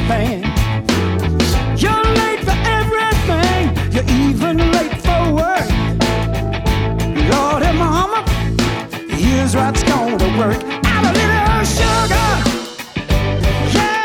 thing. You're late for everything. You're even late for work. Lordy, mama, here's what's gonna work.